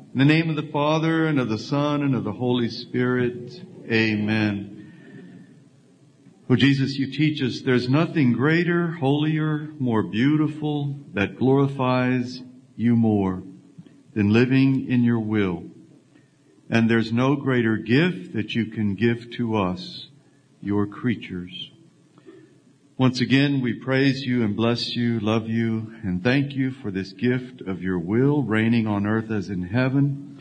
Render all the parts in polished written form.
In the name of the Father, and of the Son, and of the Holy Spirit. Amen. Oh, Jesus, you teach us there's nothing greater, holier, more beautiful that glorifies you more than living in your will. And there's no greater gift that you can give to us, your creatures. Once again, we praise you and bless you, love you, and thank you for this gift of your will reigning on earth as in heaven.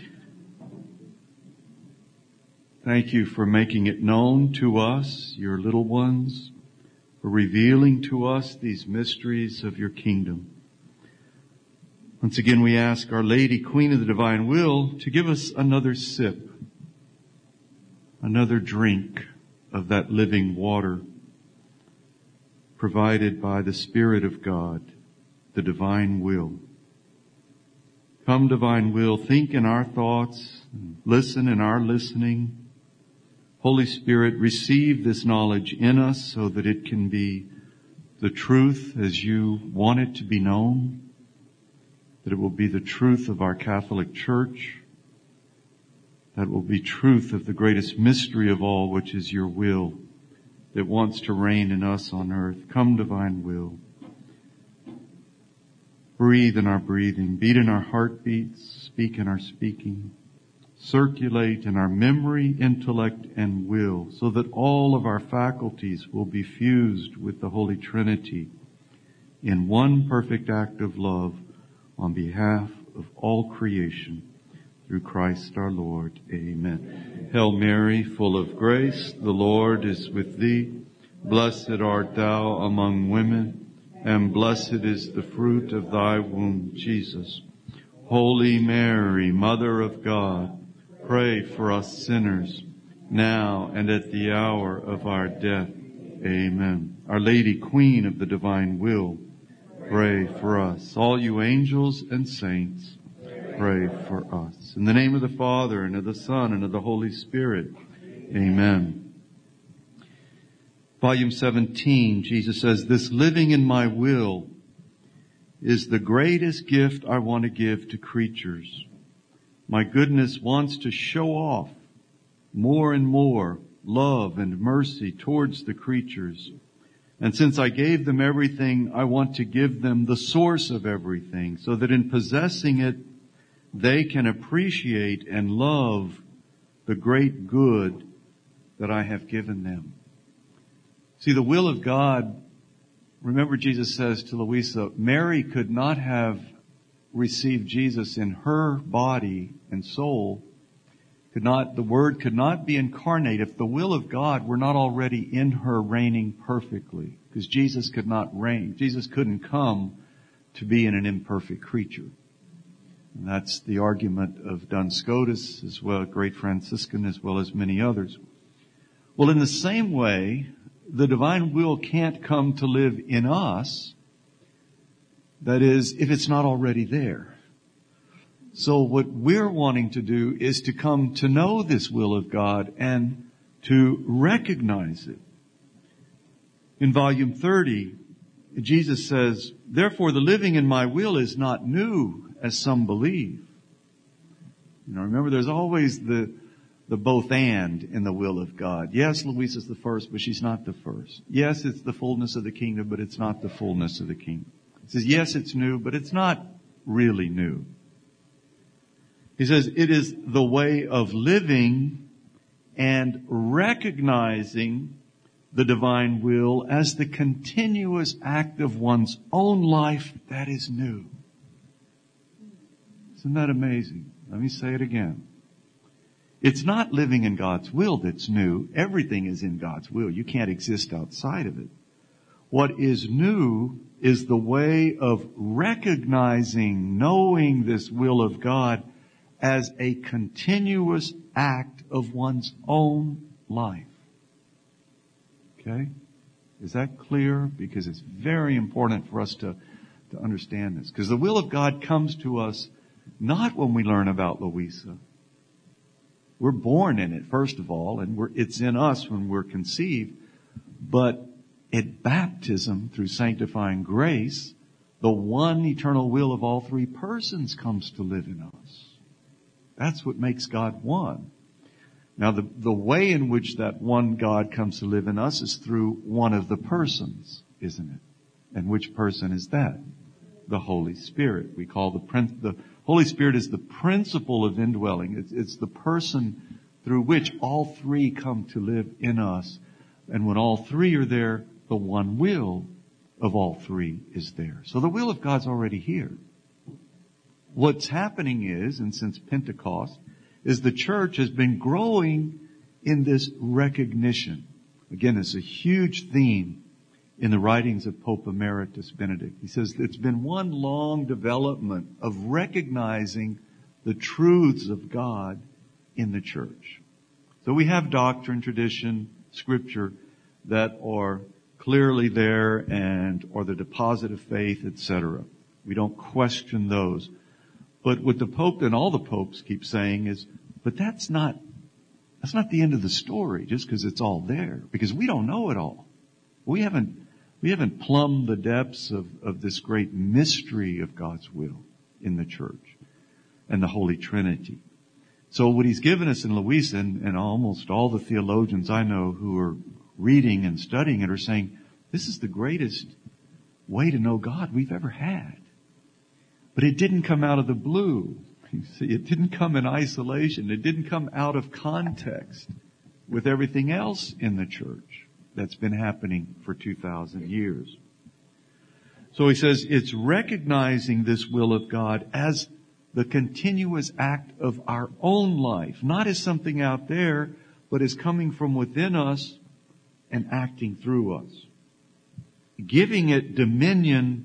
Thank you for making it known to us, your little ones, for revealing to us these mysteries of your kingdom. Once again, we ask Our Lady, Queen of the Divine Will, to give us another sip, another drink of that living water provided by the Spirit of God, the divine will. Come, divine will, think in our thoughts, listen in our listening. Holy Spirit, receive this knowledge in us so that it can be the truth as you want it to be known, that it will be the truth of our Catholic Church, that it will be truth of the greatest mystery of all, which is your will, that wants to reign in us on earth. Come, divine will. Breathe in our breathing, beat in our heartbeats, speak in our speaking, circulate in our memory, intellect, and will, so that all of our faculties will be fused with the Holy Trinity in one perfect act of love on behalf of all creation. Through Christ our Lord. Amen. Hail Mary, full of grace, the Lord is with thee. Blessed art thou among women, and blessed is the fruit of thy womb, Jesus. Holy Mary, Mother of God, pray for us sinners, now and at the hour of our death. Amen. Our Lady, Queen of the Divine Will, pray for us. All you angels and saints, pray for us. In the name of the Father, and of the Son, and of the Holy Spirit. Amen. Volume 17, Jesus says, this living in my will is the greatest gift I want to give to creatures. My goodness wants to show off more and more love and mercy towards the creatures. And since I gave them everything, I want to give them the source of everything, so that in possessing it, they can appreciate and love the great good that I have given them. See, the will of God, remember Jesus says to Louisa, Mary could not have received Jesus in her body and soul. The Word could not be incarnate if the will of God were not already in her reigning perfectly. Because Jesus could not reign. Jesus couldn't come to be in an imperfect creature. And that's the argument of Duns Scotus, as well, great Franciscan, as well as many others. Well, in the same way, the divine will can't come to live in us. That is, if it's not already there. So what we're wanting to do is to come to know this will of God and to recognize it. In volume 30, Jesus says, therefore the living in my will is not new, as some believe. Remember, there's always the both and in the will of God. Yes, Louisa's the first, but she's not the first. Yes, it's the fullness of the kingdom, but it's not the fullness of the kingdom. He says, yes, it's new, but it's not really new. He says, it is the way of living and recognizing the divine will as the continuous act of one's own life that is new. Isn't that amazing? Let me say it again. It's not living in God's will that's new. Everything is in God's will. You can't exist outside of it. What is new is the way of recognizing, knowing this will of God as a continuous act of one's own life. Okay? Is that clear? Because it's very important for us to understand this. Because the will of God comes to us not when we learn about Louisa. We're born in it, first of all, and it's in us when we're conceived. But at baptism, through sanctifying grace, the one eternal will of all three persons comes to live in us. That's what makes God one. Now, the way in which that one God comes to live in us is through one of the persons, isn't it? And which person is that? The Holy Spirit. We call the Holy Spirit is the principle of indwelling. It's the person through which all three come to live in us. And when all three are there, the one will of all three is there. So the will of God's already here. What's happening is, and since Pentecost, is the church has been growing in this recognition. Again, it's a huge theme in the writings of Pope Emeritus Benedict. He says it's been one long development of recognizing the truths of God in the church. So we have doctrine, tradition, scripture that are clearly there or the deposit of faith, etc. We don't question those. But what the Pope and all the popes keep saying is, but that's not the end of the story just because it's all there, because we don't know it all. We haven't plumbed the depths of this great mystery of God's will in the church and the Holy Trinity. So what he's given us in Luisa, and almost all the theologians I know who are reading and studying it are saying, this is the greatest way to know God we've ever had. But it didn't come out of the blue. You see, it didn't come in isolation. It didn't come out of context with everything else in the church that's been happening for 2,000 years. So he says it's recognizing this will of God as the continuous act of our own life, not as something out there, but as coming from within us and acting through us. Giving it dominion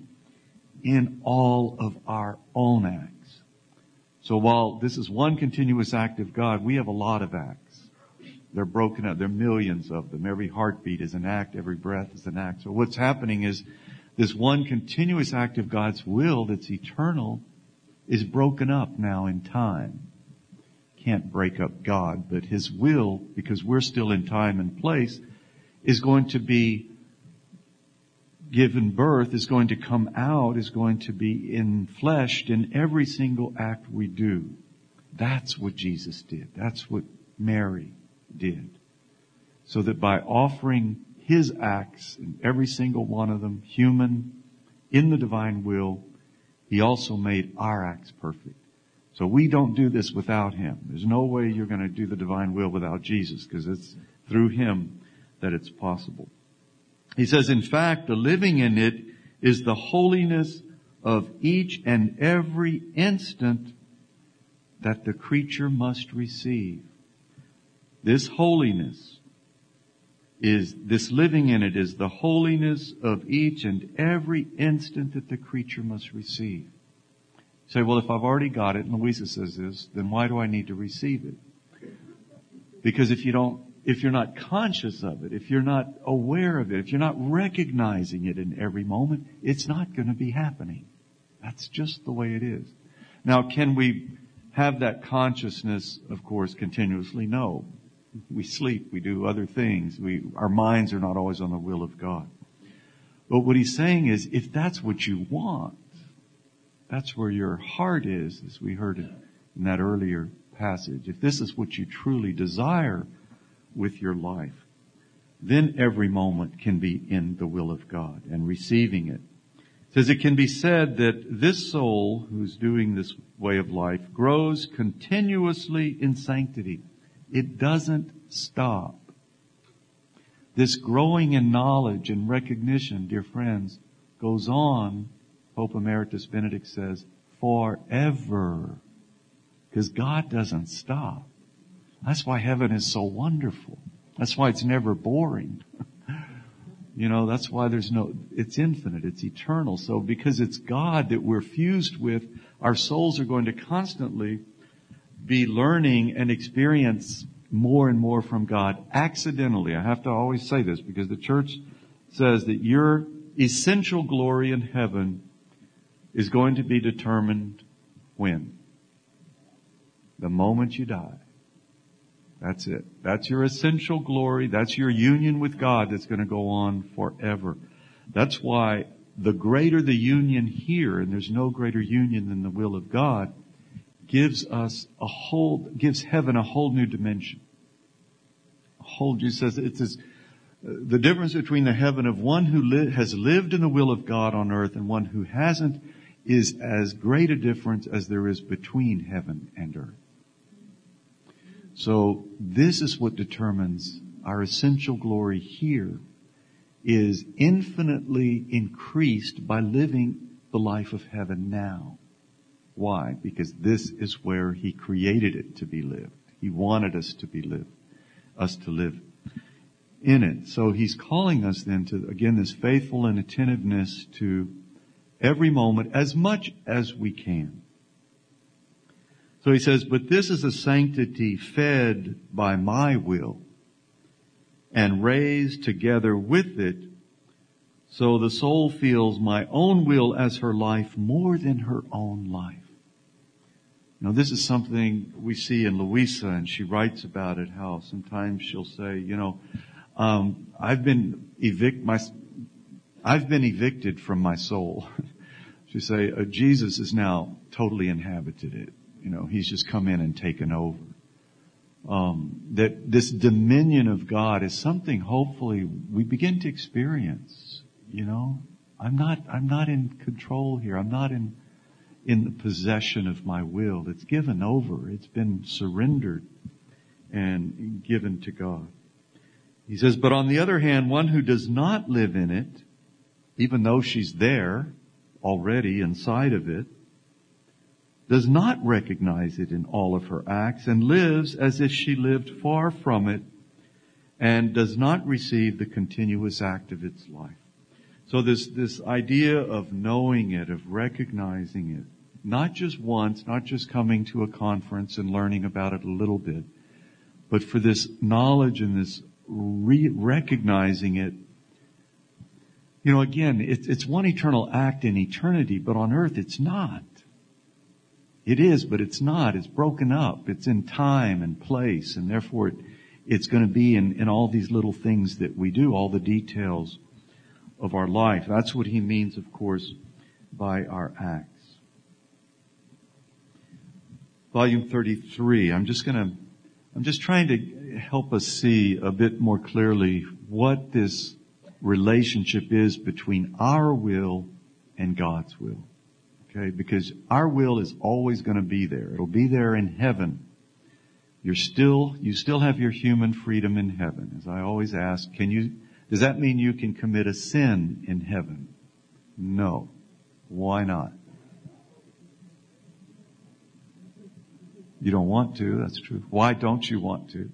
in all of our own acts. So while this is one continuous act of God, we have a lot of acts. They're broken up. There are millions of them. Every heartbeat is an act. Every breath is an act. So what's happening is this one continuous act of God's will that's eternal is broken up now in time. Can't break up God, but His will, because we're still in time and place, is going to be given birth, is going to come out, is going to be enfleshed in every single act we do. That's what Jesus did. That's what Mary did. So that by offering His acts, in every single one of them, human, in the divine will, He also made our acts perfect. So we don't do this without Him. There's no way you're going to do the divine will without Jesus, because it's through Him that it's possible. He says, in fact, the living in it is the holiness of each and every instant that the creature must receive. This holiness this living in it is the holiness of each and every instant that the creature must receive. You say, well, if I've already got it, and Luisa says this, then why do I need to receive it? Because if you're not conscious of it, if you're not aware of it, if you're not recognizing it in every moment, it's not going to be happening. That's just the way it is. Now, can we have that consciousness, of course, continuously? No. We sleep, we do other things. Our minds are not always on the will of God. But what he's saying is, if that's what you want, that's where your heart is, as we heard it in that earlier passage. If this is what you truly desire with your life, then every moment can be in the will of God and receiving it. It says it can be said that this soul who's doing this way of life grows continuously in sanctity. It doesn't stop. This growing in knowledge and recognition, dear friends, goes on, Pope Emeritus Benedict says, forever. Because God doesn't stop. That's why heaven is so wonderful. That's why it's never boring. That's why it's infinite, it's eternal. So because it's God that we're fused with, our souls are going to constantly be learning and experience more and more from God accidentally. I have to always say this because the church says that your essential glory in heaven is going to be determined when? The moment you die. That's it. That's your essential glory. That's your union with God that's going to go on forever. That's why the greater the union here, and there's no greater union than the will of God, gives heaven a whole new dimension. He says it's this, the difference between the heaven of one who has lived in the will of God on earth and one who hasn't is as great a difference as there is between heaven and earth. So this is what determines our essential glory here is infinitely increased by living the life of heaven now. Why? Because this is where He created it to be lived. He wanted us to live in it. So He's calling us then to, again, this faithful and attentiveness to every moment as much as we can. So He says, but this is a sanctity fed by my will and raised together with it, so the soul feels my own will as her life more than her own life. Now, this is something we see in Louisa, and she writes about it, how sometimes she'll say, I've been evicted from my soul. She'll say, Jesus has now totally inhabited it. He's just come in and taken over. That this dominion of God is something hopefully we begin to experience. I'm not in control here. I'm not in the possession of my will. It's given over. It's been surrendered and given to God. He says, but on the other hand, one who does not live in it, even though she's there already inside of it, does not recognize it in all of her acts and lives as if she lived far from it and does not receive the continuous act of its life. So this idea of knowing it, of recognizing it, not just once, not just coming to a conference and learning about it a little bit, but for this knowledge and this recognizing it. Again, it's one eternal act in eternity, but on earth it's not. It is, but it's not. It's broken up. It's in time and place, and therefore it's going to be in all these little things that we do, all the details of our life. That's what he means, of course, by our acts. Volume 33. I'm just trying to help us see a bit more clearly what this relationship is between our will and God's will. Okay, because our will is always going to be there. It'll be there in heaven. You still have your human freedom in heaven. As I always ask, does that mean you can commit a sin in heaven? No. Why not? You don't want to, that's true. Why don't you want to?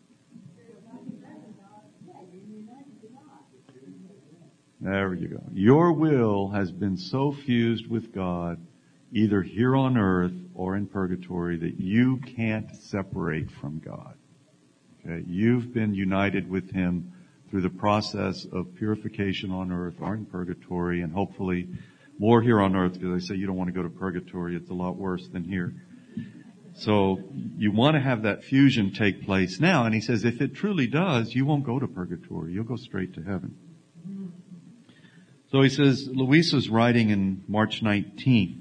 There you go. Your will has been so fused with God, either here on earth or in purgatory, that you can't separate from God. Okay? You've been united with Him through the process of purification on earth or in purgatory, and hopefully more here on earth, because they say you don't want to go to purgatory. It's a lot worse than here. So you want to have that fusion take place now. And he says if it truly does, you won't go to purgatory. You'll go straight to heaven. So he says, Louisa's writing in March 19th,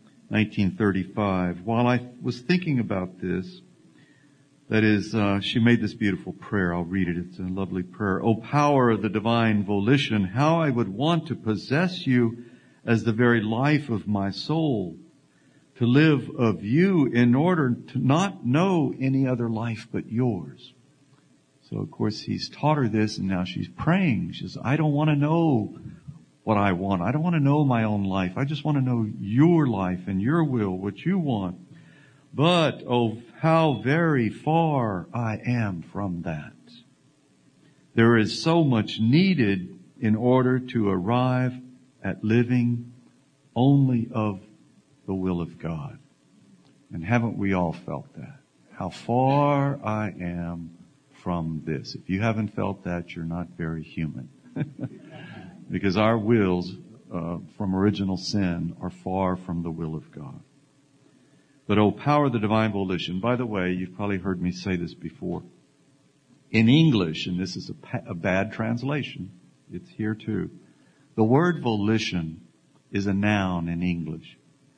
1935. While I was thinking about this, that is, she made this beautiful prayer. I'll read it. It's a lovely prayer. O power of the divine volition, how I would want to possess you as the very life of my soul, to live of you in order to not know any other life but yours. So of course he's taught her this, and now she's praying. She says, I don't want to know what I want. I don't want to know my own life. I just want to know your life and your will, what you want. But, oh, how very far I am from that. There is so much needed in order to arrive at living only of the will of God. And haven't we all felt that? How far I am from this. If you haven't felt that, you're not very human. Because our wills from original sin are far from the will of God. But oh, power of the divine volition. By the way, you've probably heard me say this before. In English, and this is a bad translation, it's here too. The word volition is a noun in English.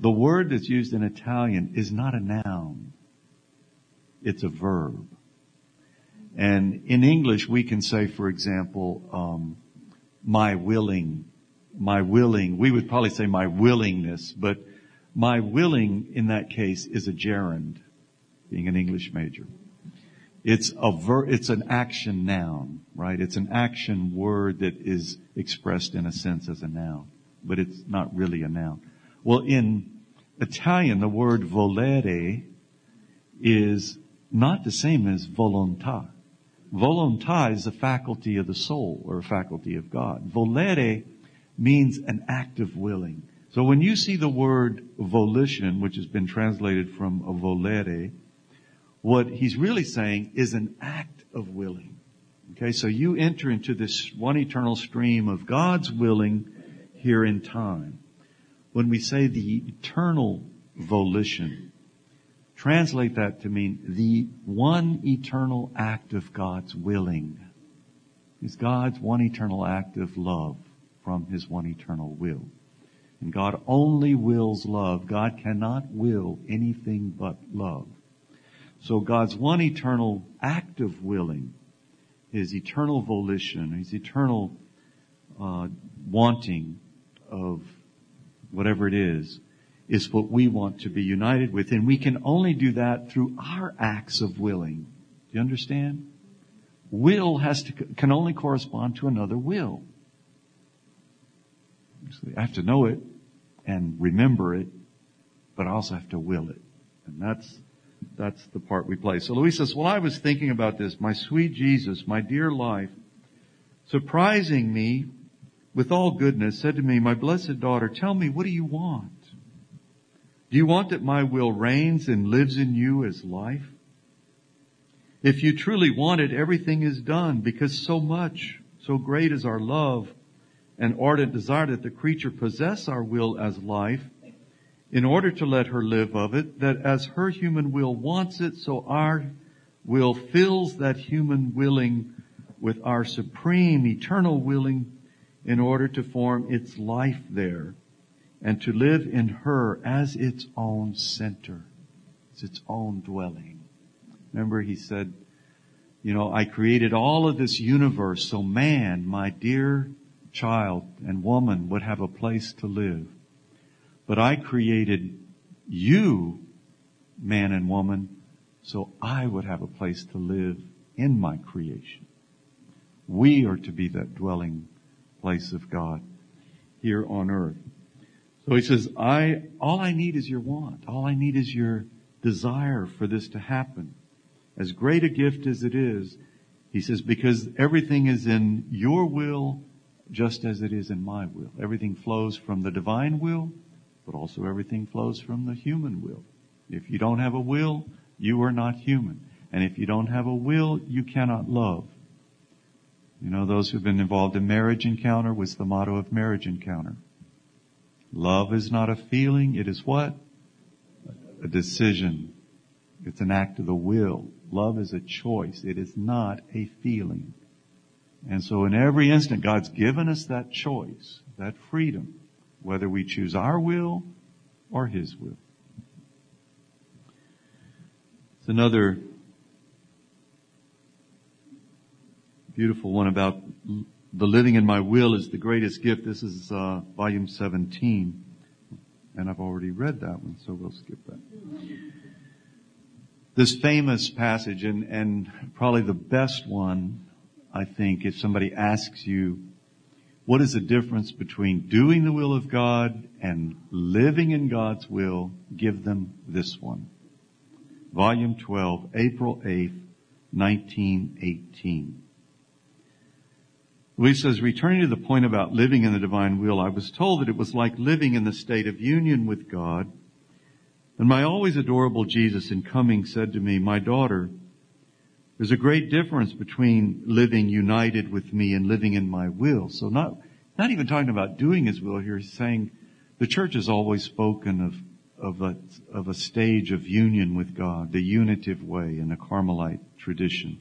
The word that's used in Italian is not a noun. It's a verb. And in English, we can say, for example, my willing, we would probably say my willingness, but my willing in that case is a gerund, being an English major. It's an action noun, right? It's an action word that is expressed in a sense as a noun, but it's not really a noun. Well, in Italian, the word volere is not the same as volontà. Volontà is a faculty of the soul or a faculty of God. Volere means an act of willing. So when you see the word volition, which has been translated from a volere, what he's really saying is an act of willing. Okay, so you enter into this one eternal stream of God's willing here in time. When we say the eternal volition, translate that to mean the one eternal act of God's willing. It's God's one eternal act of love from His one eternal will. And God only wills love. God cannot will anything but love. So God's one eternal act of willing, His eternal volition, His eternal wanting of whatever it is what we want to be united with. And we can only do that through our acts of willing. Do you understand? Will can only correspond to another will. So I have to know it and remember it, but I also have to will it. And that's the part we play. So Louise says, well, I was thinking about this. My sweet Jesus, my dear life, surprising me with all goodness, said to me, my blessed daughter, tell me, what do you want? Do you want that my will reigns and lives in you as life? If you truly want it, everything is done, because so great is our love and ardent desire that the creature possess our will as life, in order to let her live of it, that as her human will wants it, so our will fills that human willing with our supreme eternal willing, in order to form its life there and to live in her as its own center. It's its own dwelling. Remember, he said, I created all of this universe so man, my dear child and woman, would have a place to live. But I created you, man and woman, so I would have a place to live in my creation. We are to be that dwelling place of God here on earth. So he says, all I need is your want. All I need is your desire for this to happen. As great a gift as it is, he says, because everything is in your will just as it is in my will. Everything flows from the divine will, but also everything flows from the human will. If you don't have a will, you are not human. And if you don't have a will, you cannot love. Those who've been involved in Marriage Encounter, what's the motto of Marriage Encounter? Love is not a feeling, it is what? A decision. It's an act of the will. Love is a choice. It is not a feeling. And so in every instant, God's given us that choice, that freedom, whether we choose our will or His will. It's another beautiful one about the living in my will is the greatest gift. This is volume 17. And I've already read that one, so we'll skip that. This famous passage, and probably the best one, I think, if somebody asks you, what is the difference between doing the will of God and living in God's will, give them this one. Volume 12, April 8th, 1918. Louise says, returning to the point about living in the divine will, I was told that it was like living in the state of union with God. And my always adorable Jesus in coming said to me, my daughter, there's a great difference between living united with me and living in my will. So not even talking about doing His will here. He's saying the church has always spoken of a stage of union with God, the unitive way in the Carmelite tradition.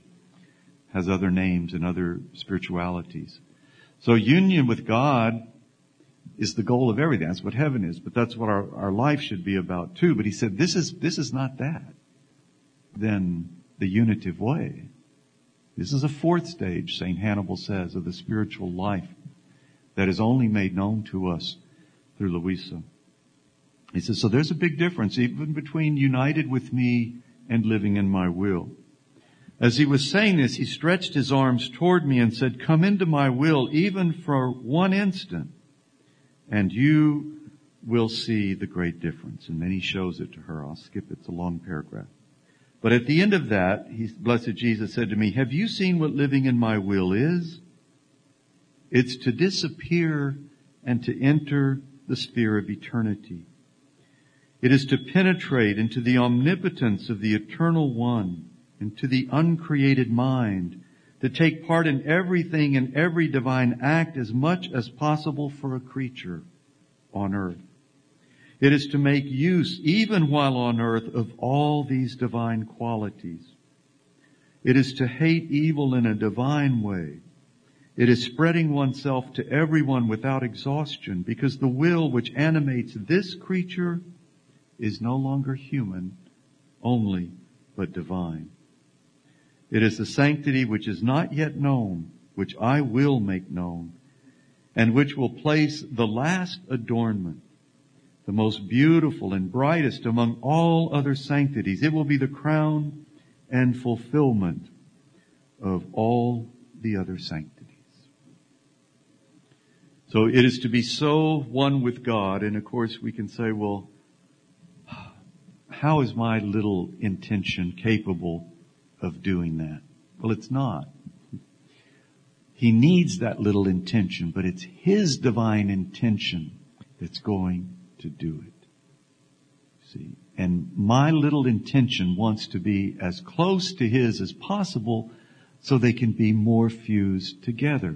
Has other names and other spiritualities. So union with God is the goal of everything. That's what heaven is, but that's what our life should be about too. But he said, this is not that. Then the unitive way. This is a fourth stage, St. Hannibal says, of the spiritual life that is only made known to us through Louisa. He says, so there's a big difference even between united with me and living in my will. As he was saying this, he stretched his arms toward me and said, come into my will even for one instant, and you will see the great difference. And then he shows it to her. I'll skip it. It's a long paragraph. But at the end of that, Blessed Jesus said to me, have you seen what living in my will is? It's to disappear and to enter the sphere of eternity. It is to penetrate into the omnipotence of the Eternal One, into the uncreated mind, to take part in everything and every divine act as much as possible for a creature on earth. It is to make use, even while on earth, of all these divine qualities. It is to hate evil in a divine way. It is spreading oneself to everyone without exhaustion, because the will which animates this creature is no longer human only, but divine. It is the sanctity which is not yet known, which I will make known, and which will place the last adornment, the most beautiful and brightest among all other sanctities. It will be the crown and fulfillment of all the other sanctities. So it is to be so one with God, and of course we can say, well, how is my little intention capable of doing that? Well, it's not. He needs that little intention, but it's His divine intention that's going to do it. See? And my little intention wants to be as close to His as possible so they can be more fused together.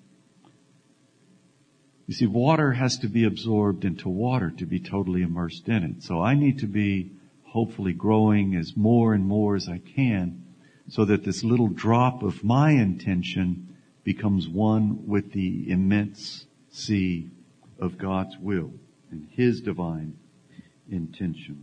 You see, water has to be absorbed into water to be totally immersed in it. So I need to be hopefully growing as more and more as I can so that this little drop of my intention becomes one with the immense sea of God's will and His divine intention.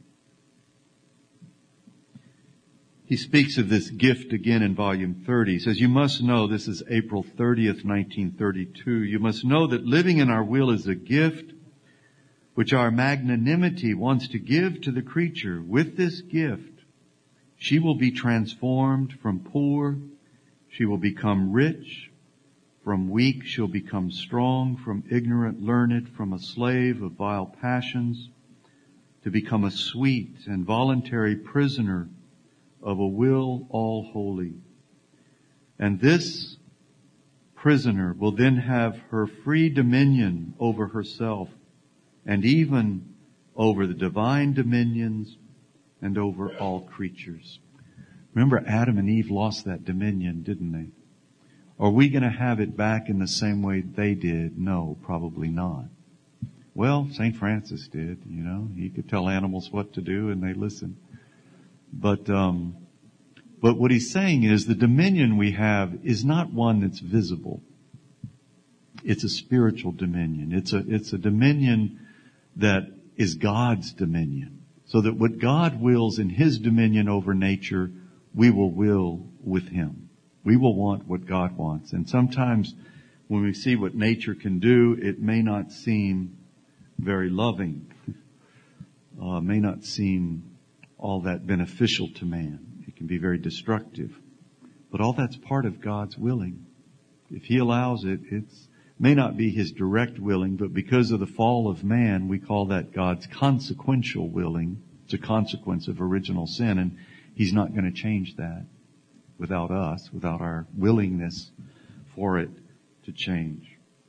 He speaks of this gift again in volume 30. He says, you must know, this is April 30th, 1932, you must know that living in our will is a gift which our magnanimity wants to give to the creature. With this gift, she will be transformed from poor, she will become rich, from weak she'll become strong, from ignorant learned, from a slave of vile passions, to become a sweet and voluntary prisoner of a will all holy. And this prisoner will then have her free dominion over herself and even over the divine dominions and over all creatures. Remember, Adam and Eve lost that dominion, didn't they? Are we going to have it back in the same way they did? No, probably not. Well, St. Francis did, you know. He could tell animals what to do and they listened. But what he's saying is the dominion we have is not one that's visible. It's a spiritual dominion. It's a dominion that is God's dominion. So that what God wills in His dominion over nature, we will with Him. We will want what God wants. And sometimes when we see what nature can do, it may not seem very loving. May not seem all that beneficial to man. It can be very destructive. But all that's part of God's willing. If He allows it, it's may not be His direct willing, but because of the fall of man, we call that God's consequential willing. It's a consequence of original sin, and He's not going to change that without us, without our willingness for it to change.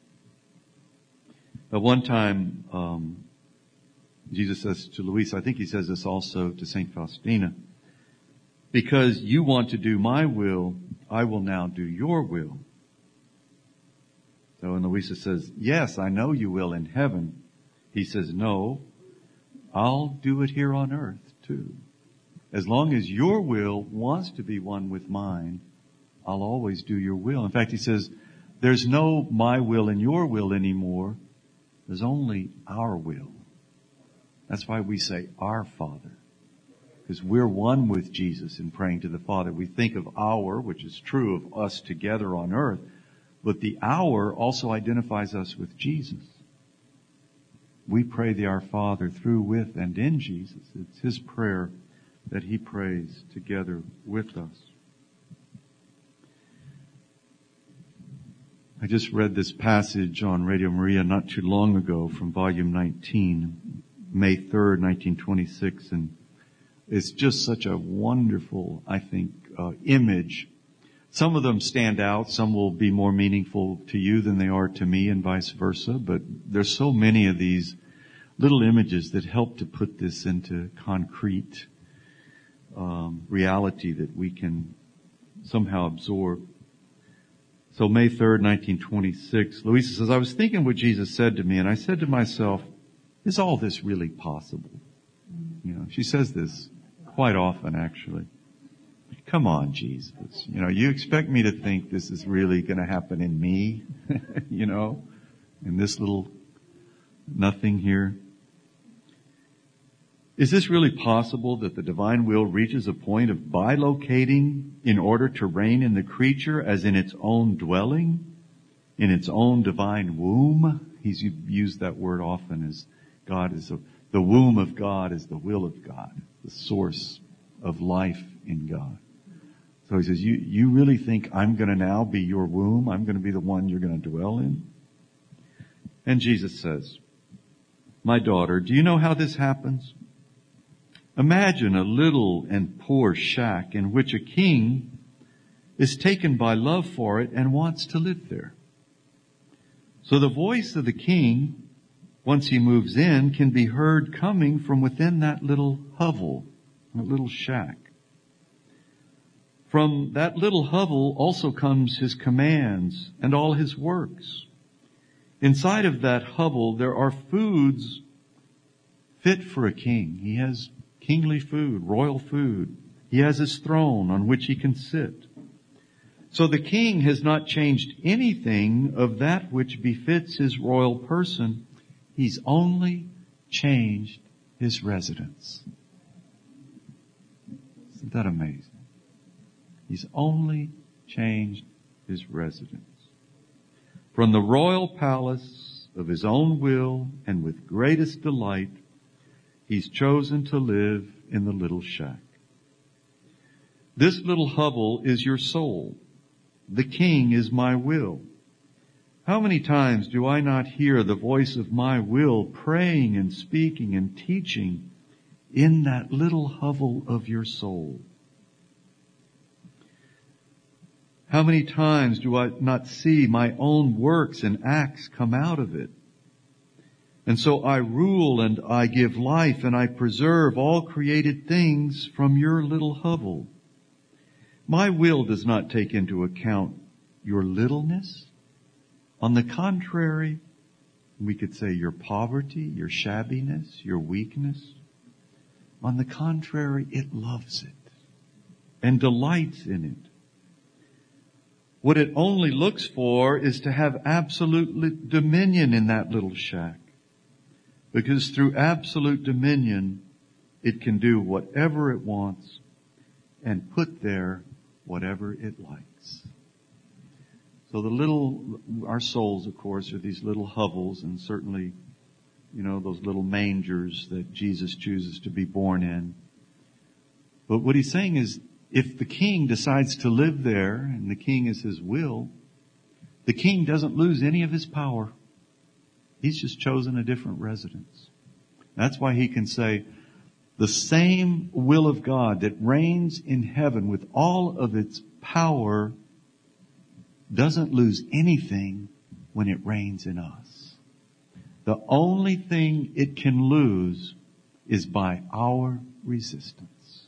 At one time, Jesus says to Louisa, I think He says this also to St. Faustina, because you want to do my will, I will now do your will. So when Louisa says, yes, I know you will in heaven, He says, no, I'll do it here on earth too. As long as your will wants to be one with mine, I'll always do your will. In fact, He says, there's no my will and your will anymore. There's only our will. That's why we say our Father. Because we're one with Jesus in praying to the Father. We think of our, which is true of us together on earth, but the our also identifies us with Jesus. We pray the Our Father through, with, and in Jesus. It's His prayer that He prays together with us. I just read this passage on Radio Maria not too long ago from volume 19, May 3rd, 1926, and it's just such a wonderful, I think, image. Some of them stand out. Some will be more meaningful to you than they are to me and vice versa. But there's so many of these little images that help to put this into concrete reality that we can somehow absorb. So May 3rd, 1926, Louisa says, I was thinking what Jesus said to me, and I said to myself, is all this really possible? She says this quite often, actually. Come on, Jesus. You expect me to think this is really going to happen in me, in this little nothing here. Is this really possible that the divine will reaches a point of bilocating in order to reign in the creature as in its own dwelling, in its own divine womb? He's used that word often as God is the womb of God is the will of God, the source of life in God. So he says, you really think I'm going to now be your womb? I'm going to be the one you're going to dwell in? And Jesus says, my daughter, do you know how this happens? Imagine a little and poor shack in which a king is taken by love for it and wants to live there. So the voice of the king, once he moves in, can be heard coming from within that little hovel, that little shack. From that little hovel also comes his commands and all his works. Inside of that hovel, there are foods fit for a king. He has kingly food, royal food. He has his throne on which he can sit. So the king has not changed anything of that which befits his royal person. He's only changed his residence. Isn't that amazing? He's only changed his residence. From the royal palace of his own will and with greatest delight, he's chosen to live in the little shack. This little hovel is your soul. The king is my will. How many times do I not hear the voice of my will praying and speaking and teaching in that little hovel of your soul? How many times do I not see my own works and acts come out of it? And so I rule and I give life and I preserve all created things from your little hovel. My will does not take into account your littleness. On the contrary, we could say your poverty, your shabbiness, your weakness. On the contrary, it loves it and delights in it. What it only looks for is to have absolute dominion in that little shack. Because through absolute dominion, it can do whatever it wants and put there whatever it likes. So our souls, of course, are these little hovels, and certainly, those little mangers that Jesus chooses to be born in. But what he's saying is, if the king decides to live there, and the king is his will, the king doesn't lose any of his power. He's just chosen a different residence. That's why he can say, the same will of God that reigns in heaven with all of its power doesn't lose anything when it reigns in us. The only thing it can lose is by our resistance.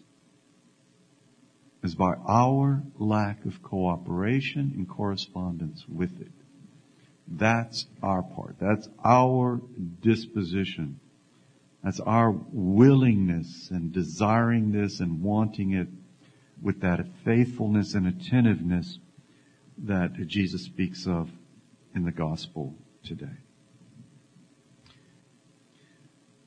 Is by our lack of cooperation and correspondence with it. That's our part. That's our disposition. That's our willingness and desiring this and wanting it with that faithfulness and attentiveness that Jesus speaks of in the gospel today.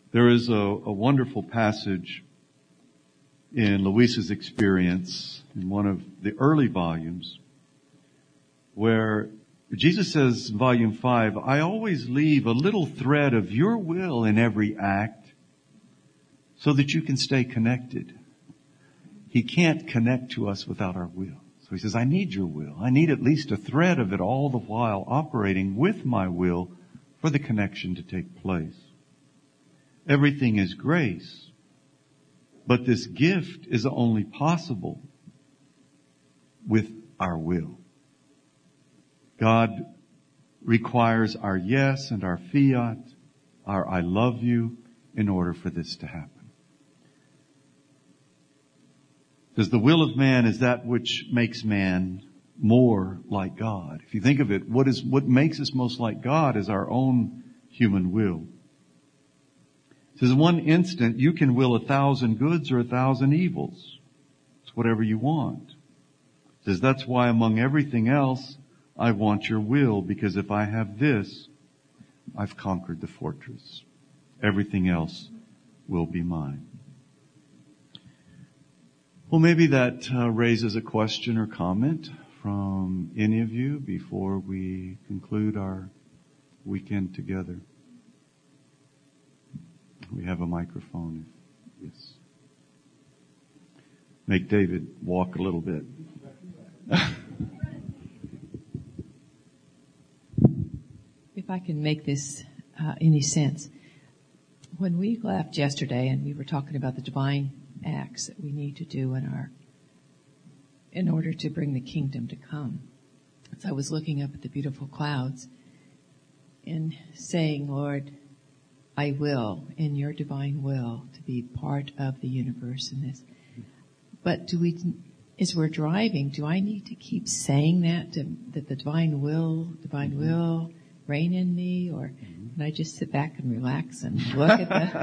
There is a wonderful passage in Luis's Experience in one of the early volumes where Jesus says in volume 5, I always leave a little thread of your will in every act so that you can stay connected. He can't connect to us without our will. So he says, I need your will. I need at least a thread of it all the while operating with my will for the connection to take place. Everything is grace, but this gift is only possible with our will. God requires our yes and our fiat, our I love you, in order for this to happen. Because the will of man is that which makes man more like God. If you think of it, what makes us most like God is our own human will. It says in one instant, you can will 1,000 goods or 1,000 evils. It's whatever you want. It says that's why among everything else, I want your will, because if I have this, I've conquered the fortress. Everything else will be mine. Well, maybe that raises a question or comment from any of you before we conclude our weekend together. We have a microphone. Yes. Make David walk a little bit. If I can make this any sense. When we left yesterday and we were talking about the divine acts that we need to do in order to bring the kingdom to come. So I was looking up at the beautiful clouds and saying, Lord, I will, in your divine will, to be part of the universe in this. But as we're driving, do I need to keep saying that the divine will reign in me, or can I just sit back and relax and look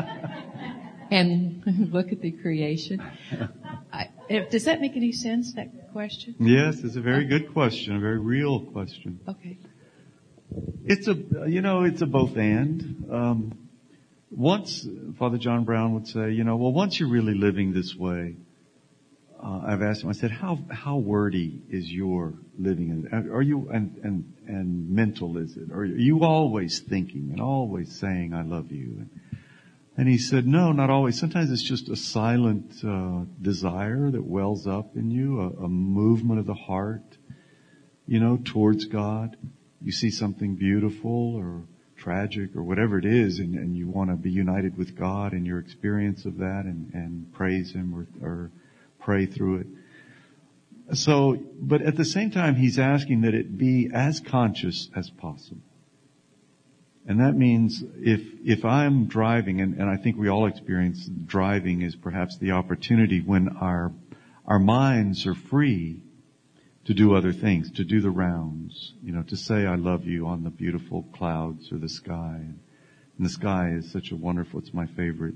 at the creation? Does that make any sense, that question? Yes, it's a very good question, a very real question. Okay. It's a both and. Once, Father John Brown would say, once you're really living this way, I've asked him, I said, how wordy is your living? Are you, and mental is it? Are you always thinking and always saying, I love you? And he said, no, not always. Sometimes it's just a silent desire that wells up in you, a movement of the heart, towards God. You see something beautiful or tragic or whatever it is, and you want to be united with God in your experience of that and praise Him or pray through it. So, but at the same time, he's asking that it be as conscious as possible. And that means if I'm driving, and I think we all experience driving is perhaps the opportunity when our minds are free to do other things, to do the rounds, to say I love you on the beautiful clouds or the sky. And the sky is such a wonderful, it's my favorite,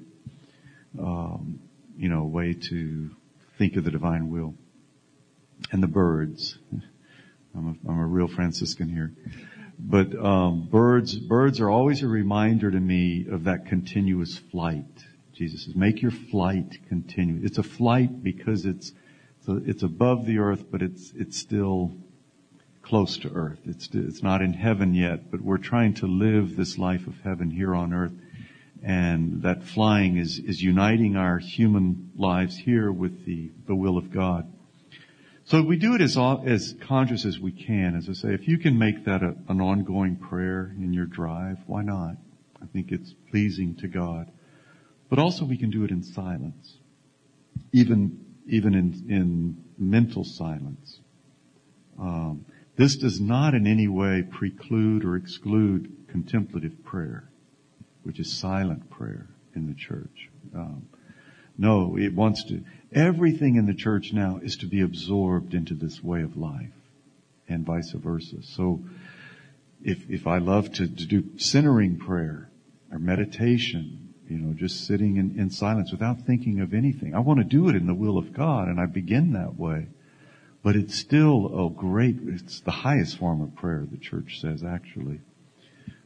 way to think of the divine will. And the birds. I'm a real Franciscan here. But birds are always a reminder to me of that continuous flight. Jesus says, make your flight continue. It's a flight because it's above the earth, but it's still close to earth. It's not in heaven yet, but we're trying to live this life of heaven here on earth. And that flying is uniting our human lives here with the will of God. So we do it as conscious as we can. As I say, if you can make that an ongoing prayer in your drive, why not? I think it's pleasing to God. But also we can do it in silence. Even in mental silence. This does not in any way preclude or exclude contemplative prayer, which is silent prayer in the church. No, it wants to. Everything in the church now is to be absorbed into this way of life, and vice versa. So, if I love to do centering prayer or meditation, just sitting in silence without thinking of anything, I want to do it in the will of God, and I begin that way. But it's still it's the highest form of prayer, the church says, actually.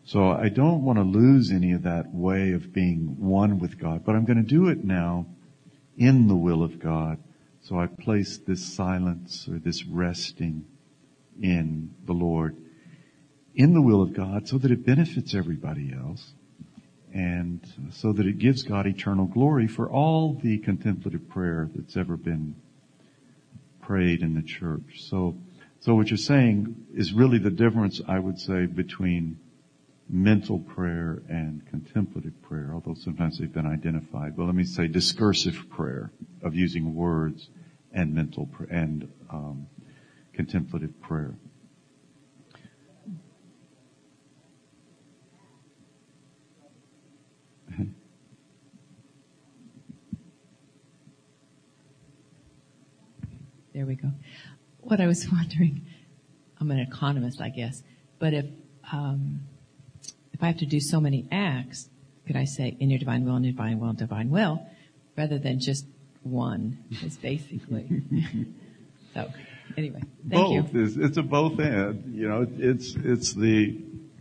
So I don't want to lose any of that way of being one with God, but I'm going to do it now in the will of God. So I place this silence or this resting in the Lord in the will of God so that it benefits everybody else and so that it gives God eternal glory for all the contemplative prayer that's ever been prayed in the church. So what you're saying is really the difference, I would say, between mental prayer and contemplative prayer, although sometimes they've been identified. But let me say discursive prayer of using words and mental and contemplative prayer. There we go. What I was wondering, I'm an economist, I guess, but if I have to do so many acts, could I say in your divine will, in your divine will, divine will, rather than just one? Is basically. So anyway, thank you. It's a both and. You know, it's the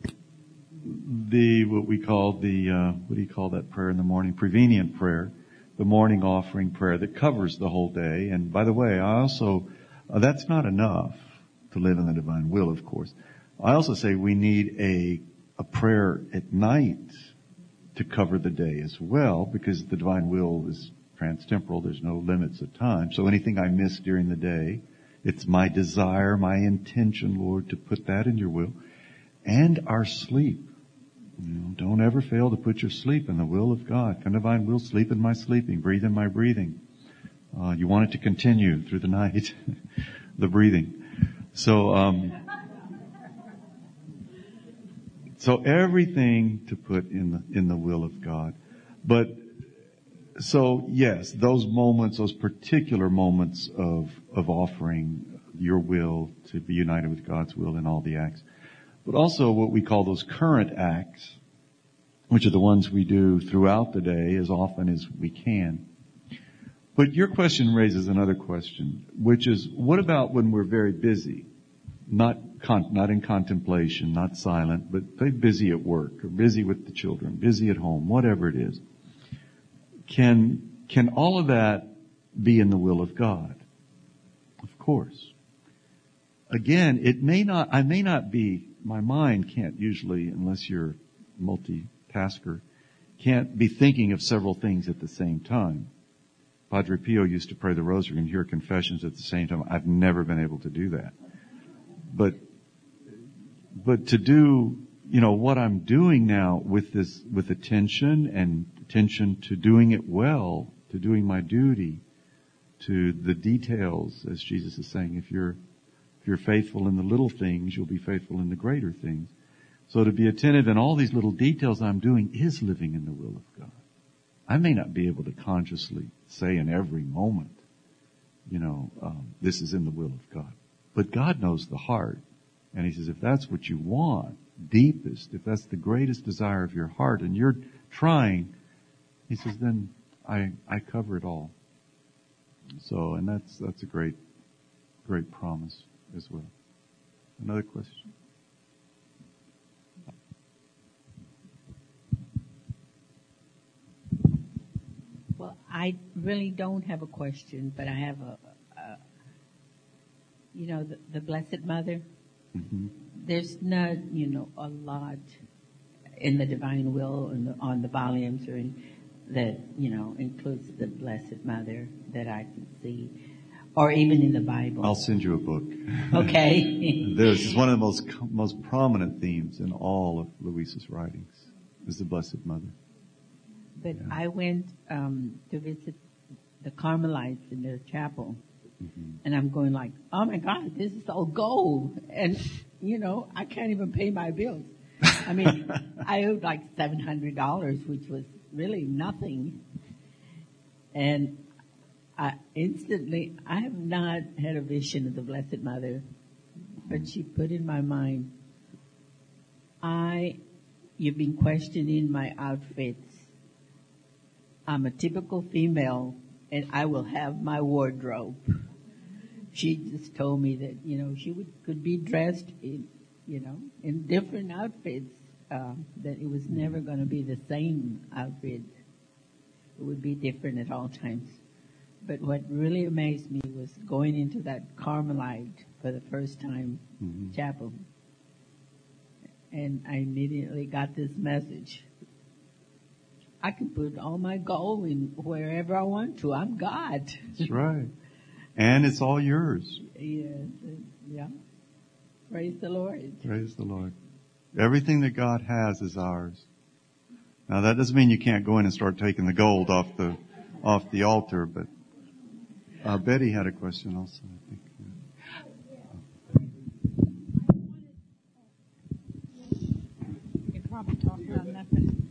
what we call the what do you call that prayer in the morning? Prevenient prayer, the morning offering prayer that covers the whole day. And by the way, I also that's not enough to live in the divine will, of course. I also say we need a prayer at night to cover the day as well, because the divine will is transtemporal. There's no limits of time. So anything I miss during the day, it's my desire, my intention, Lord, to put that in your will. And our sleep. You know, don't ever fail to put your sleep in the will of God. Come divine will, sleep in my sleeping, breathe in my breathing. You want it to continue through the night, the breathing. So everything to put in the will of God. But, so yes, those moments, those particular moments of offering your will to be united with God's will in all the acts. But also what we call those current acts, which are the ones we do throughout the day as often as we can. But your question raises another question, which is, what about when we're very busy? Not in contemplation, not silent, but very busy at work, or busy with the children, busy at home, whatever it is. Can all of that be in the will of God? Of course. Again, I may not be, my mind can't usually, unless you're multitasker, can't be thinking of several things at the same time. Padre Pio used to pray the rosary and hear confessions at the same time. I've never been able to do that. But to do, what I'm doing now with attention and attention to doing it well, to doing my duty, to the details, as Jesus is saying, if you're faithful in the little things, you'll be faithful in the greater things. So to be attentive in all these little details I'm doing is living in the will of God. I may not be able to consciously say in every moment, this is in the will of God. But God knows the heart. And He says, if that's what you want, deepest, if that's the greatest desire of your heart, and you're trying, He says, then I cover it all. So, and that's a great promise as well. Another question? Well, I really don't have a question, but I have the Blessed Mother. Mm-hmm. There's not, a lot in the Divine Will on the volumes or that, includes the Blessed Mother that I can see, or even in the Bible. I'll send you a book. Okay. This is one of the most prominent themes in all of Luisa's writings, is the Blessed Mother. But Yeah. I went to visit the Carmelites in their chapel. Mm-hmm. And I'm going like, oh my God, this is all gold. And, I can't even pay my bills. I mean, I owed like $700, which was really nothing. And I have not had a vision of the Blessed Mother, but she put in my mind, you've been questioning my outfits. I'm a typical female and I will have my wardrobe. She just told me that, she could be dressed in different outfits that it was never going to be the same outfit. It would be different at all times. But what really amazed me was going into that Carmelite for the first time chapel. And I immediately got this message. I can put all my gold in wherever I want to. I'm God. That's right. And it's all yours. Yes. Yeah. Praise the Lord. Praise the Lord. Everything that God has is ours. Now that doesn't mean you can't go in and start taking the gold off the altar, but Betty had a question also, I think. You probably talked about nothing.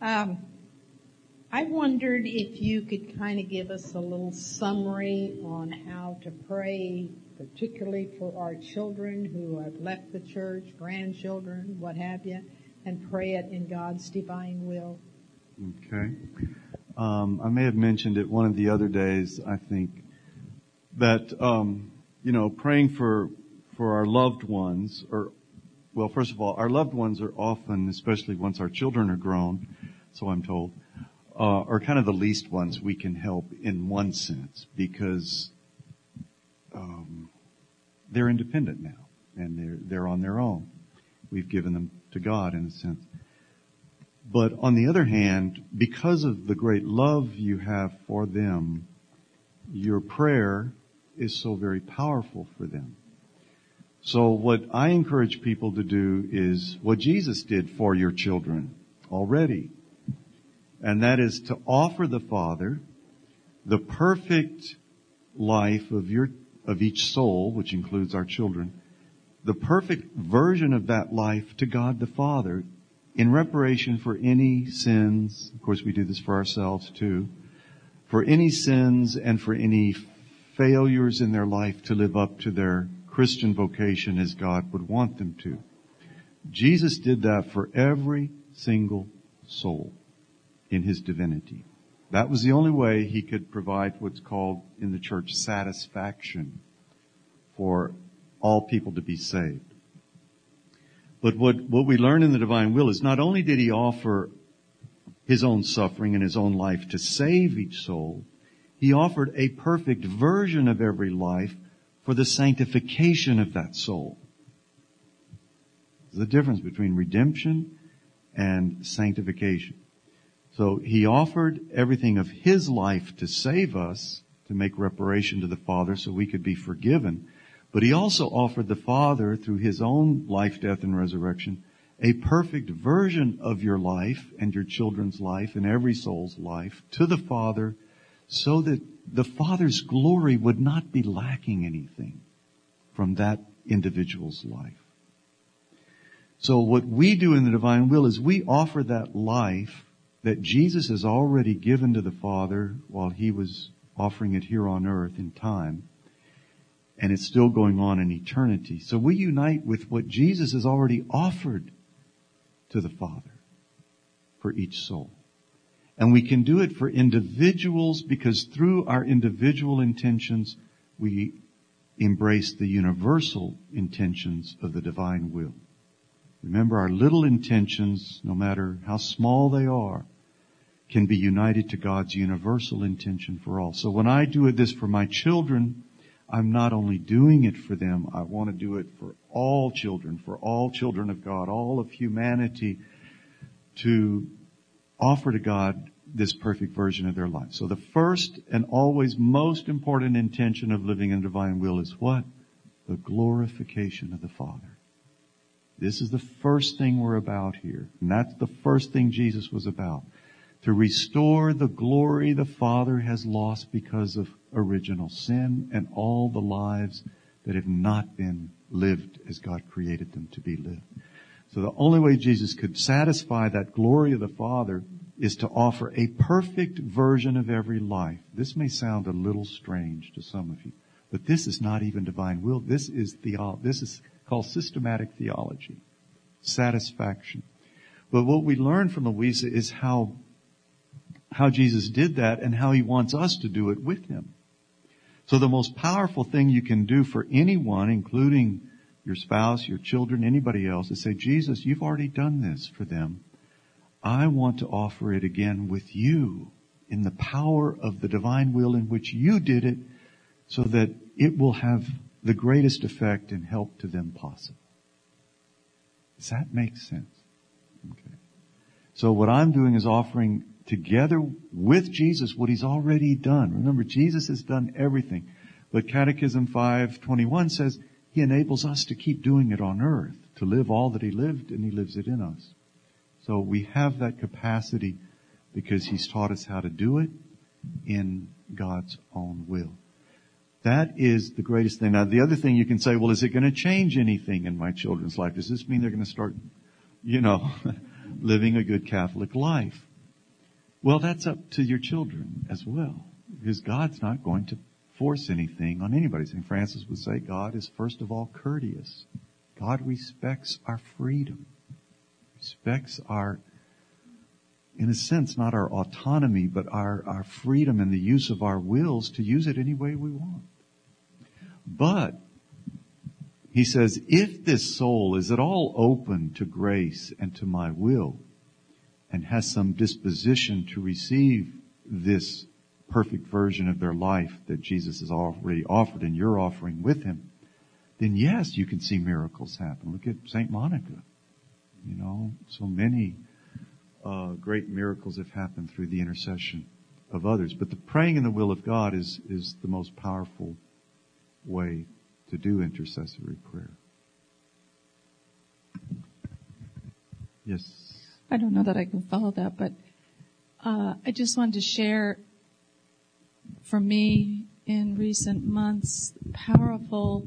I wondered if you could kind of give us a little summary on how to pray, particularly for our children who have left the church, grandchildren, what have you, and pray it in God's divine will. Okay. I may have mentioned it one of the other days, I think, that, praying for our loved ones, first of all, our loved ones are often, especially once our children are grown, so I'm told, are kind of the least ones we can help in one sense, because they're independent now, and they're on their own. We've given them to God in a sense. But on the other hand, because of the great love you have for them, your prayer is so very powerful for them. So what I encourage people to do is what Jesus did for your children already. And that is to offer the Father the perfect life of each soul, which includes our children, the perfect version of that life to God the Father in reparation for any sins. Of course, we do this for ourselves too. For any sins and for any failures in their life to live up to their Christian vocation as God would want them to. Jesus did that for every single soul in His divinity. That was the only way He could provide what's called in the church satisfaction for all people to be saved. But what we learn in the divine will is not only did He offer His own suffering and His own life to save each soul, He offered a perfect version of every life for the sanctification of that soul. There's a difference between redemption and sanctification. So He offered everything of His life to save us, to make reparation to the Father so we could be forgiven. But He also offered the Father, through His own life, death, and resurrection, a perfect version of your life and your children's life and every soul's life to the Father, so that the Father's glory would not be lacking anything from that individual's life. So what we do in the divine will is we offer that life that Jesus has already given to the Father while He was offering it here on earth in time. And it's still going on in eternity. So we unite with what Jesus has already offered to the Father for each soul. And we can do it for individuals because through our individual intentions, we embrace the universal intentions of the divine will. Remember, our little intentions, no matter how small they are, can be united to God's universal intention for all. So when I do this for my children, I'm not only doing it for them, I want to do it for all children of God, all of humanity, to offer to God this perfect version of their life. So the first and always most important intention of living in divine will is what? The glorification of the Father. This is the first thing we're about here. And that's the first thing Jesus was about. To restore the glory the Father has lost because of original sin and all the lives that have not been lived as God created them to be lived. So the only way Jesus could satisfy that glory of the Father is to offer a perfect version of every life. This may sound a little strange to some of you, but this is not even divine will. This is called systematic theology. Satisfaction. But what we learn from Louisa is how Jesus did that and how He wants us to do it with Him. So the most powerful thing you can do for anyone, including your spouse, your children, anybody else, and say, Jesus, you've already done this for them. I want to offer it again with you in the power of the divine will in which you did it, so that it will have the greatest effect and help to them possible. Does that make sense? Okay. So what I'm doing is offering together with Jesus what He's already done. Remember, Jesus has done everything. But Catechism 5:21 says He enables us to keep doing it on earth, to live all that He lived, and He lives it in us. So we have that capacity because He's taught us how to do it in God's own will. That is the greatest thing. Now, the other thing you can say, well, is it going to change anything in my children's life? Does this mean they're going to start, living a good Catholic life? Well, that's up to your children as well, because God's not going to force anything on anybody. St. Francis would say God is first of all courteous. God respects our freedom, respects our, in a sense, not our autonomy, but our freedom and the use of our wills to use it any way we want. But he says, if this soul is at all open to grace and to my will, and has some disposition to receive this perfect version of their life that Jesus has already offered and you're offering with Him, then yes, you can see miracles happen. Look at St. Monica. So many great miracles have happened through the intercession of others. But the praying in the will of God is the most powerful way to do intercessory prayer. Yes. I don't know that I can follow that, but I just wanted to share, for me, in recent months, powerful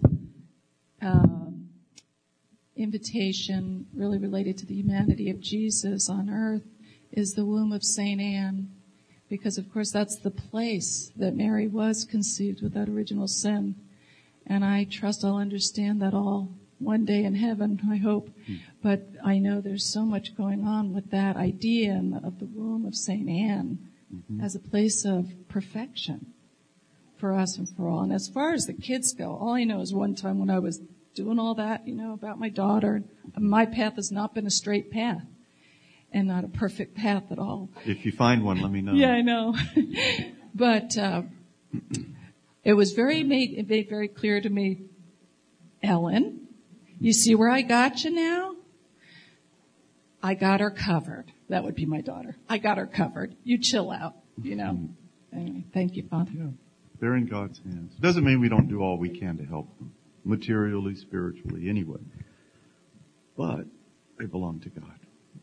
invitation really related to the humanity of Jesus on earth is the womb of St. Anne, because of course that's the place that Mary was conceived without original sin. And I trust I'll understand that all one day in heaven, I hope. But I know there's so much going on with that idea of the womb of St. Anne as a place of perfection for us and for all. And as far as the kids go, all I know is one time when I was doing all that, about my daughter, my path has not been a straight path and not a perfect path at all. If you find one, let me know. Yeah, I know. But it was made very clear to me, Ellen, you see where I got you now? I got her covered. That would be my daughter. I got her covered. You chill out, Anyway, thank you, Father. Yeah. They're in God's hands. It doesn't mean we don't do all we can to help them, materially, spiritually, anyway. But they belong to God.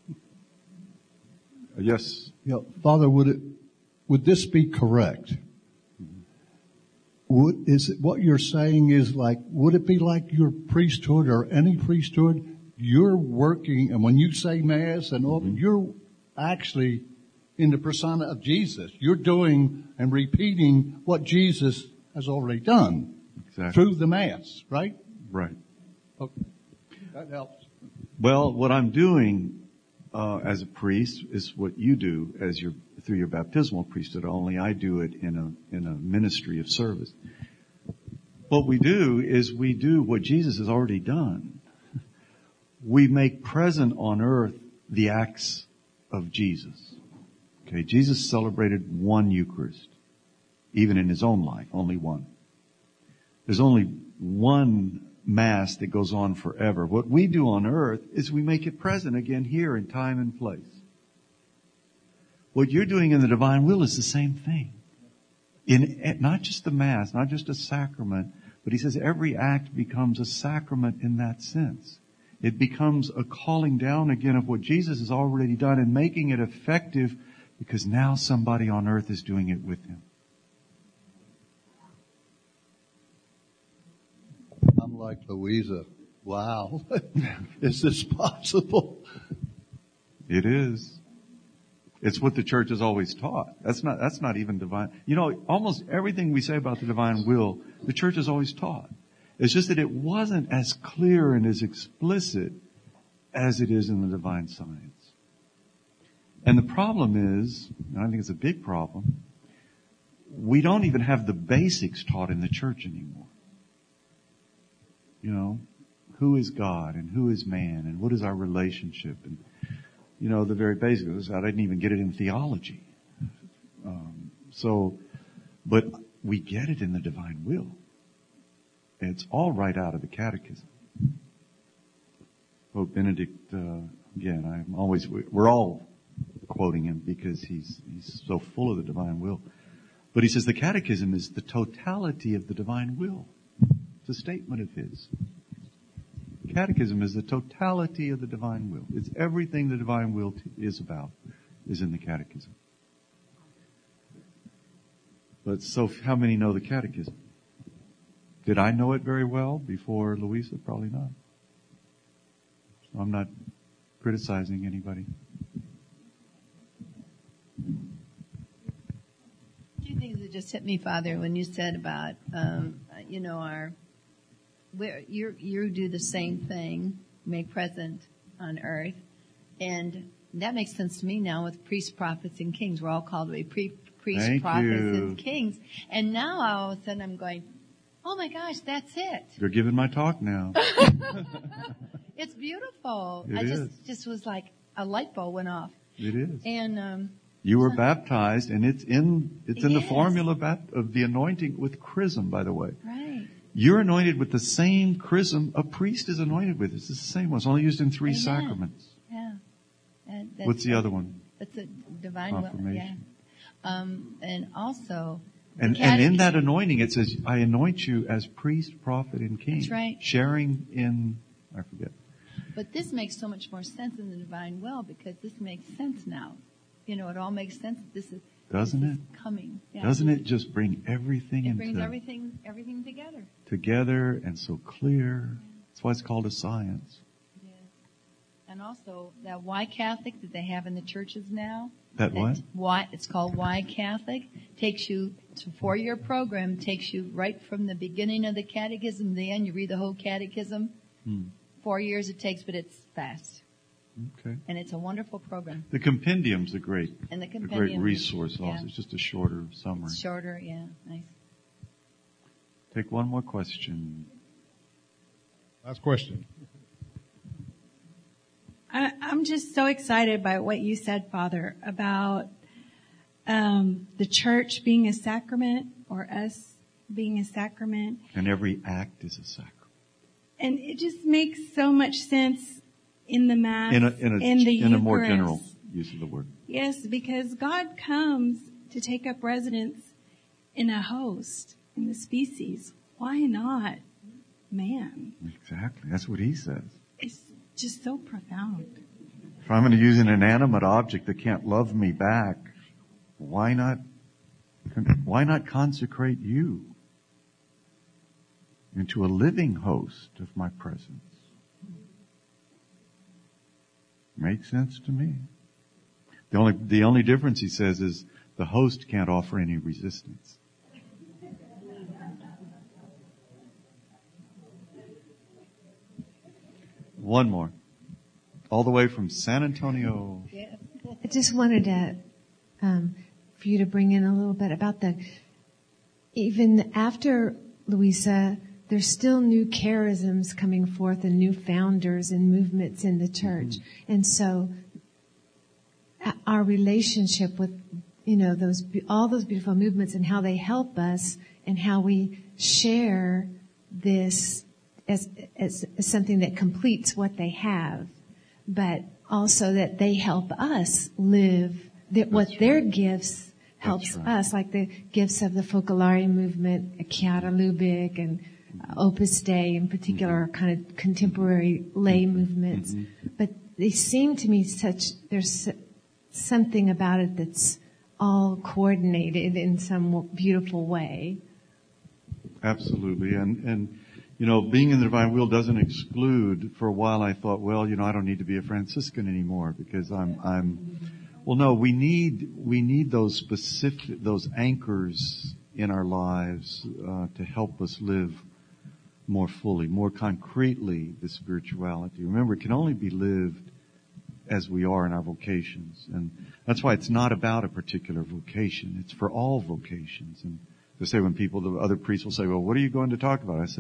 Yes. Yeah, Father, would this be correct? What you're saying is would it be like your priesthood or any priesthood? You're working, and when you say Mass and all, you're actually in the persona of Jesus. You're doing and repeating what Jesus has already done. Exactly. Through the Mass, right? Right. Okay. That helps. Well, what I'm doing as a priest is what you do through your baptismal priesthood, only I do it in a ministry of service. What we do is we do what Jesus has already done. We make present on earth the acts of Jesus. Okay, Jesus celebrated one Eucharist, even in His own life, only one. There's only one Mass that goes on forever. What we do on earth is we make it present again here in time and place. What you're doing in the divine will is the same thing. In not just the Mass, not just a sacrament, but he says every act becomes a sacrament in that sense. It becomes a calling down again of what Jesus has already done and making it effective because now somebody on earth is doing it with Him. I'm like Louisa. Wow. Is this possible? It is. It's what the church has always taught. That's not even divine. Almost everything we say about the divine will, the church has always taught. It's just that it wasn't as clear and as explicit as it is in the divine science. And the problem is, and I think it's a big problem, we don't even have the basics taught in the church anymore. who is God and who is man and what is our relationship? And, the very basics. I didn't even get it in theology. But we get it in the divine will. It's all right out of the catechism. Pope Benedict, again, we're all quoting him because he's so full of the divine will. But he says the catechism is the totality of the divine will. It's a statement of his. Catechism is the totality of the divine will. It's everything the divine will is about is in the catechism. But so how many know the catechism? Did I know it very well before Louisa? Probably not. So I'm not criticizing anybody. Two things that just hit me, Father, when you said about, you do the same thing, make present on earth, and that makes sense to me now with priests, prophets, and kings. We're all called to be priests, prophets, and kings. And now all of a sudden I'm going, oh my gosh, that's it. You're giving my talk now. It's beautiful. It just was like a light bulb went off. It is. And you were baptized, and it's in the formula of the anointing with chrism, by the way. Right. You're anointed with the same chrism a priest is anointed with. It's the same one. It's only used in 3 sacraments. Yeah. What's the other one? It's a divine confirmation. And also, and in that anointing it says, I anoint you as priest, prophet, and king. That's right. Sharing in, I forget. But this makes so much more sense in the divine will because this makes sense now. It all makes sense. Doesn't it? Coming. Yeah. Doesn't it just bring everything It brings everything together. Together and so clear. That's why it's called a science. It is. And also that Y Catholic that they have in the churches now. That what? It's called Y Catholic. Takes you, it's a 4-year program, takes you right from the beginning of the catechism to the end. You read the whole catechism. 4 years it takes, but it's fast. Okay. And it's a wonderful program. The compendium's a great resource also. Yeah. It's just a shorter summary. It's shorter, yeah. Nice. Take one more question. Last question. I'm just so excited by what you said, Father, about the church being a sacrament or us being a sacrament. And every act is a sacrament. And it just makes so much sense in the Mass, in the in a more general use of the word. Yes, because God comes to take up residence in a host, in the species. Why not man? Exactly. That's what he says. It's just so profound. If I'm going to use an inanimate object that can't love me back, why not consecrate you into a living host of my presence? Makes sense to me. The only difference, he says, is the host can't offer any resistance. One more. All the way from San Antonio. I just wanted to, for you to bring in a little bit about even after Louisa, there's still new charisms coming forth and new founders and movements in the church. Mm-hmm. And so our relationship with, all those beautiful movements and how they help us and how we share this as something that completes what they have, but also that they help us live what their gifts helps us, like the gifts of the Focolare movement, Chiara Lubich and Opus Dei in particular, are kind of contemporary lay movements. Mm-hmm. But they seem to me there's something about it that's all coordinated in some beautiful way. Absolutely. And being in the divine will doesn't exclude. For a while I thought, well, I don't need to be a Franciscan anymore because we need those anchors in our lives, to help us live more fully, more concretely, the spirituality. Remember, it can only be lived as we are in our vocations. And that's why it's not about a particular vocation. It's for all vocations. And they say the other priests will say, well, what are you going to talk about? I said,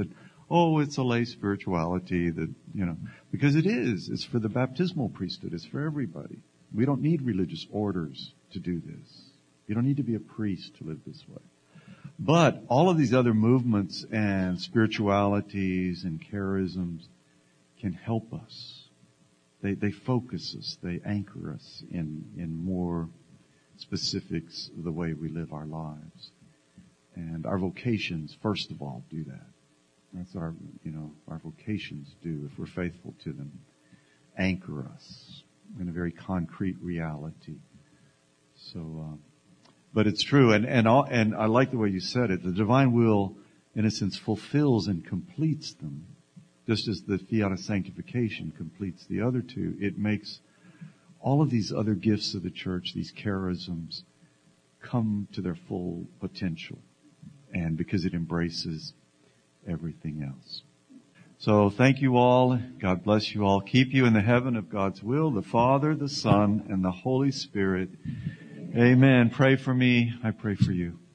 oh, it's a lay spirituality that, because it is. It's for the baptismal priesthood. It's for everybody. We don't need religious orders to do this. You don't need to be a priest to live this way. But all of these other movements and spiritualities and charisms can help us. They focus us. They anchor us in more specifics of the way we live our lives. And our vocations, first of all, do that. That's our vocations do, if we're faithful to them, anchor us in a very concrete reality. So, but it's true, and I like the way you said it. The divine will, in a sense, fulfills and completes them, just as the fiat of sanctification completes the other two. It makes all of these other gifts of the church, these charisms, come to their full potential, and because it embraces everything else. So thank you all. God bless you all. Keep you in the heaven of God's will, the Father, the Son, and the Holy Spirit. Amen. Pray for me. I pray for you.